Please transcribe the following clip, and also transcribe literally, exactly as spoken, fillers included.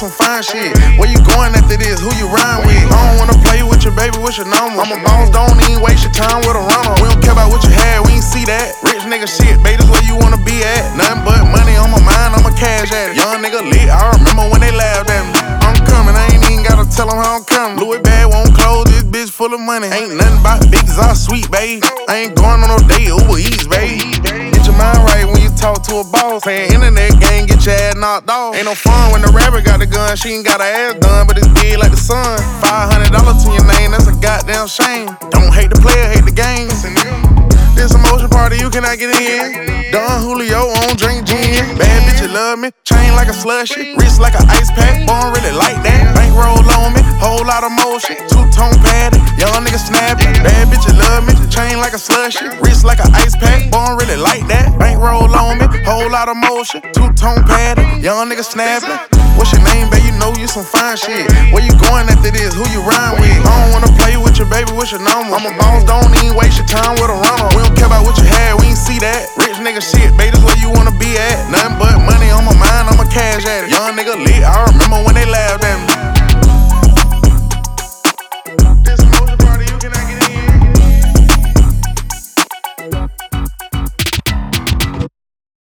some fine shit. Where you going after this? Who you rhyme with? I don't wanna play with your baby, what's your number? I'm a boss, don't even waste your time with a runner. We don't care about what you had, we ain't see that. Rich nigga shit, baby, that's where you wanna be at. Nothing but money on my mind, I'm a cash addict. Young nigga lit, I remember when they laughed at me. I'm coming, I ain't even gotta tell them how I'm coming. Louis bag won't close, this bitch full of money. Ain't nothing about big I sweet, babe. I ain't going on no date, Uber Eats, babe. Get your mind right when you talk to a boss. Playing internet game, get your ass knocked off. Ain't no fun when the rapper got the gun, she ain't got her ass done, but it's big like the sun. five hundred dollars to your name, that's a goddamn shame. Don't hate the player, hate the game. This emotion party, you cannot get in. Don Julio on drink gin. Bad bitch, you love me. Chain like a slushy. Wrist like an ice pack. Born really like that. Bankroll on me. Whole lot of motion. Two-tone padded. Young nigga snapping. Bad bitch, you love me. Chain like a slushy. Wrist like an ice pack. Born really like that. Bankroll on me. Whole lot of motion. Two-tone padded. Young nigga snapping. What's your name, babe? You know you some fine shit. Where you going after this? Who you rhyme with? I don't wanna play with your baby, what's your number? I'm a boss, don't even waste your time with a runner.